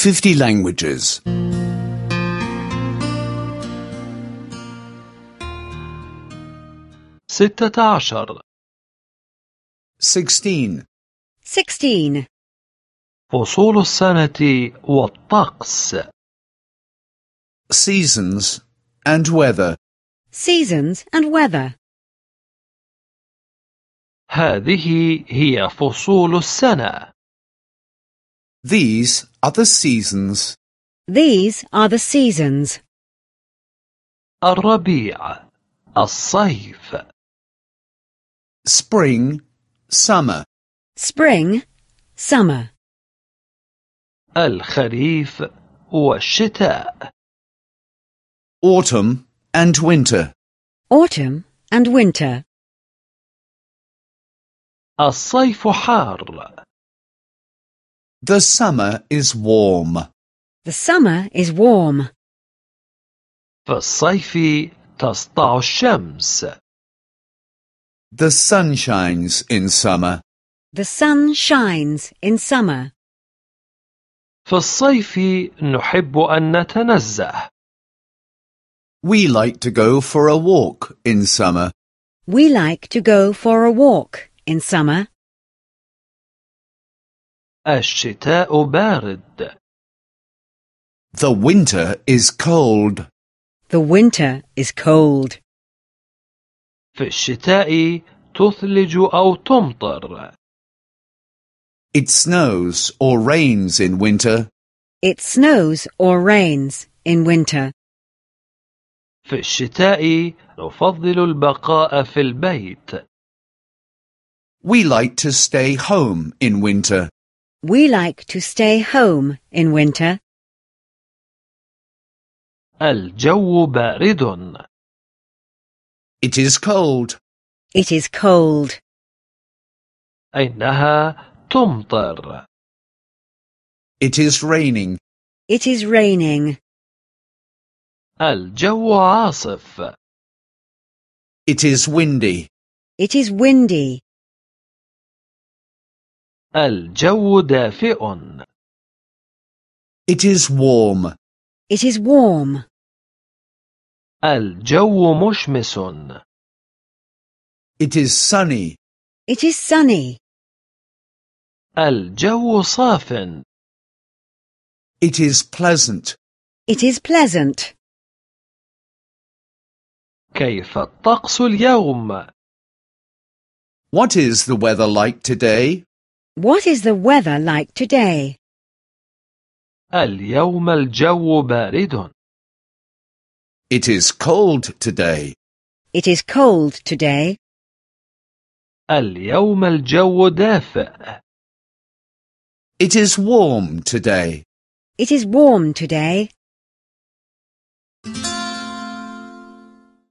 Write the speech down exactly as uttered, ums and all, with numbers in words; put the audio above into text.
fifty languages. ستة عشر. Sixteen. Sixteen. فصول السنة والطقس. Seasons and weather. Seasons and weather. هذه هي فصول السنة. These are the seasons. These are the seasons. الربيع، الصيف. Spring, summer. Spring, summer. الخريف والشتاء. Autumn and winter. Autumn and winter. الصيف حار. The summer is warm. The summer is warm. في الصيف تسطع الشمس. The sun shines in summer. The sun shines in summer. في الصيف نحب أن نتنزه. We like to go for a walk in summer. We like to go for a walk in summer. الشتاء بارد. The winter is cold. The winter is cold. في الشتاء تثلج أو تمطر. It snows or rains in winter. It snows or rains in winter. في الشتاء نفضل البقاء في البيت. We like to stay home in winter. We like to stay home in winter. الجو بارد. It is cold. It is cold. إنها تمطر. It is raining. It is raining. الجو عاصف. It is windy. It is windy. الجو دافئ. It is warm. It is warm. الجو مشمس. It is sunny. It is sunny. الجو صاف. It is pleasant. It is pleasant. كيف الطقس اليوم؟ What is the weather like today? What is the weather like today? اليوم الجو بارد. It is cold today. It is cold today. اليوم الجو دافئ. It is warm today. It is warm today.